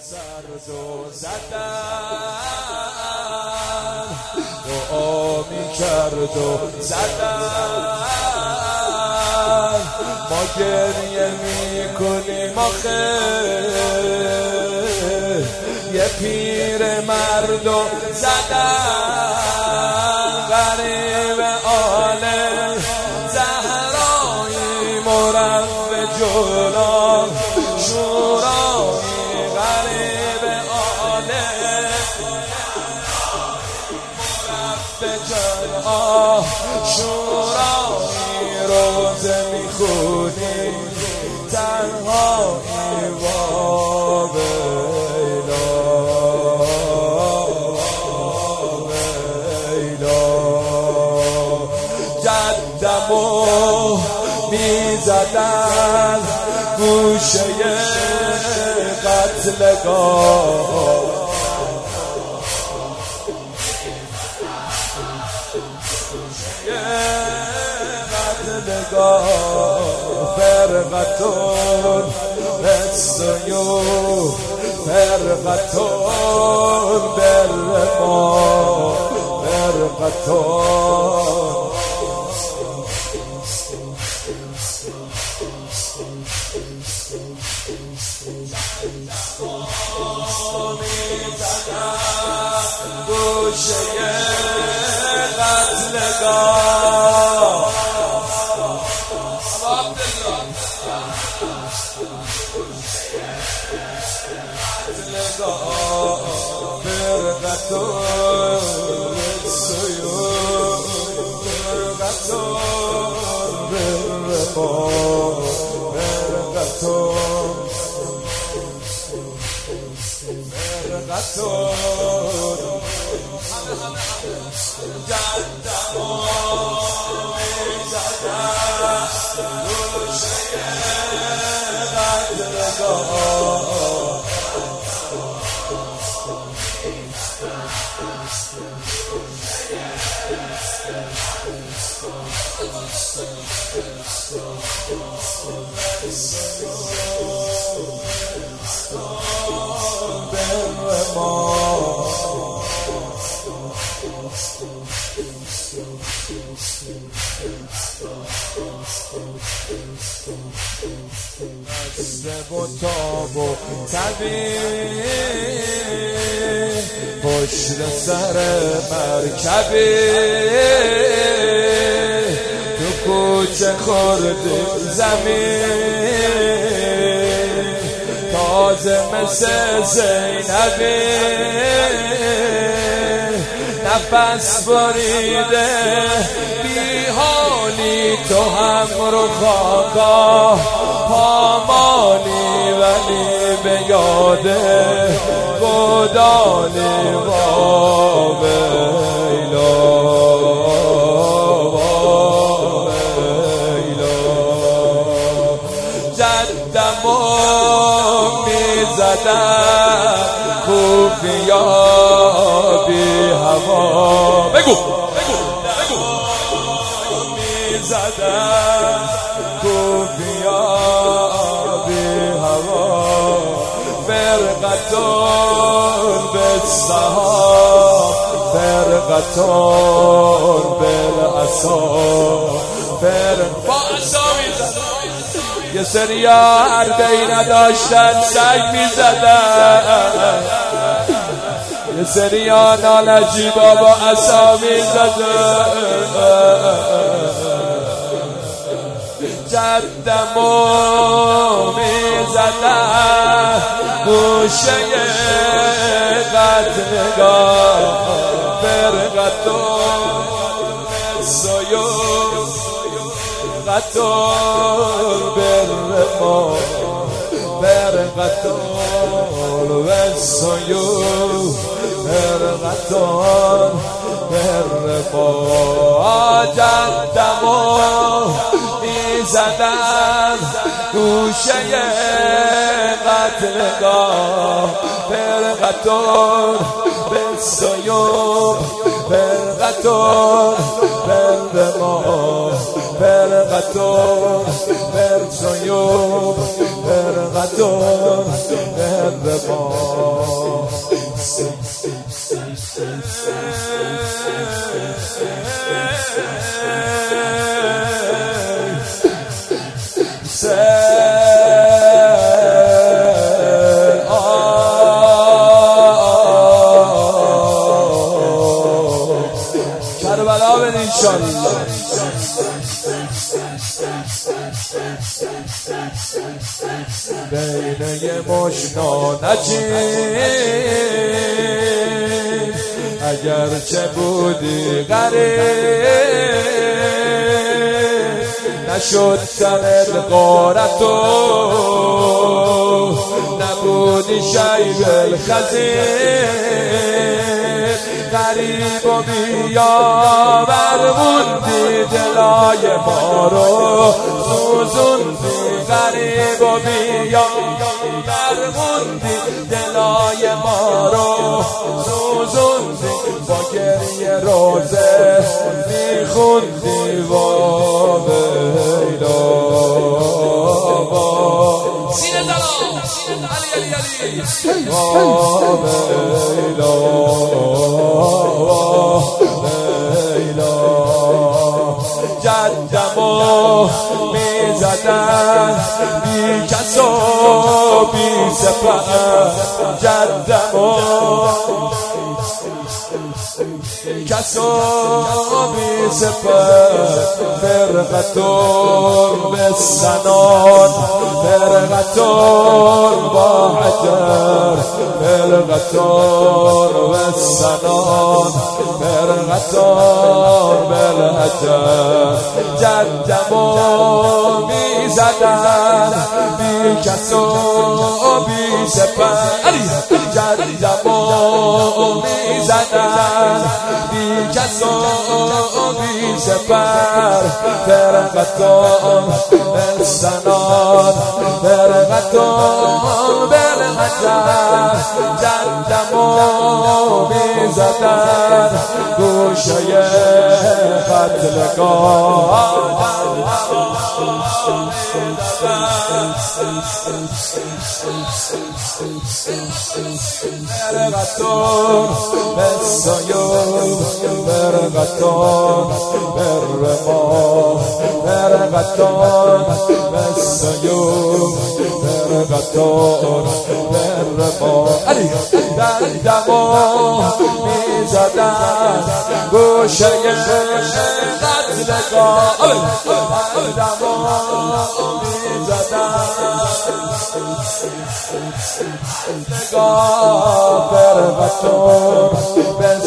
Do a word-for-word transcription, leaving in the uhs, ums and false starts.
سرد و زدن دعا می کرد و زدن ما گریه می کنیم آخه یه پیر مرد و زدن غریب آل زهرایی مرب جلال شورایی غریب آل مرب جلال شورایی روزه میخونی تنهایی و ویلا ویلا جدمو میزدن گوشه قتلگاه فرقتون السيوف فرقتون بالرماح فرقتون گوشه قتلگاه فرقتون السيوف فرقتون بالرماح فرقتون فرقتون جدمو میزدن گوشه قتلگاه دست و تاب و طبیب پشت سر مرکبی تو کوچه خوردیم زمین تازه مثل زینبی نفس بریده بی حالی تو هم رو خاکا پامالی ولی به یاده گودالی و ویلا و ویلا جدمو میزدن کوفیا بی هوا بگو بگو بگو میزدن کوفیا بی هوا فرقتون بالسحاب فرقتون بالعصا فرق با عصا میزدن یه سری حربه‌ای نداشتن سگ میزدن یه سری نالجی بابا عصا میزدن جدمو میزدن گوشه قتلگاه فرقتون السيوف فرقتون بالرماح فرقتون السيوف فرقتون بالرماح جدمو میزدن گوشه قتلگاه فرقتون بالسيوف فرقتون بالرماح فرقتون بالسيوف فرقتون مهر ما کربلا بده انشالله. بین یه مشنا نجیم اگر چه بودی غریب نشد سرت غارتو نبودی شیب الخزیر غریب و بیاور موندی دلای ما رو سوزوندی غریب و بیاور موندی دلای ما رو سوزوندی با گریه روزه میخوندی وا ویلا سینه دلال علی علی علی وا ویلا جدمو میزدن بی کس و بی سپر جدمو کس و بی سپر فرقتون به سنان فرقتون با حجر فرقتون به سنان فرقتون بالحجر جدمو میزدن بی کس و بی سپر جدمو میزدن بی کس و بی سپر فرقتون بالسنان فرقتون بالحجر جدمو میزدن گوشه قتلگاه فرقتون بسیون فرقتون برما فرقتون بسیون فرقتون برما علی دمو میزدن گوشه قتلگاه دمو میزدن نگاه فرقتون